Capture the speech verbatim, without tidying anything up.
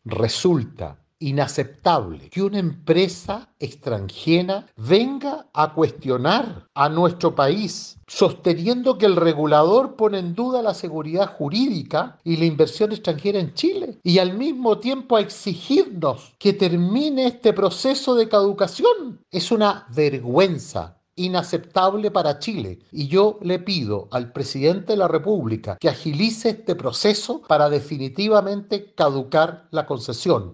Resulta inaceptable que una empresa extranjera venga a cuestionar a nuestro país, sosteniendo que el regulador pone en duda la seguridad jurídica y la inversión extranjera en Chile, y al mismo tiempo a exigirnos que termine este proceso de caducación. Es una vergüenza inaceptable para Chile y yo le pido al presidente de la República que agilice este proceso para definitivamente caducar la concesión.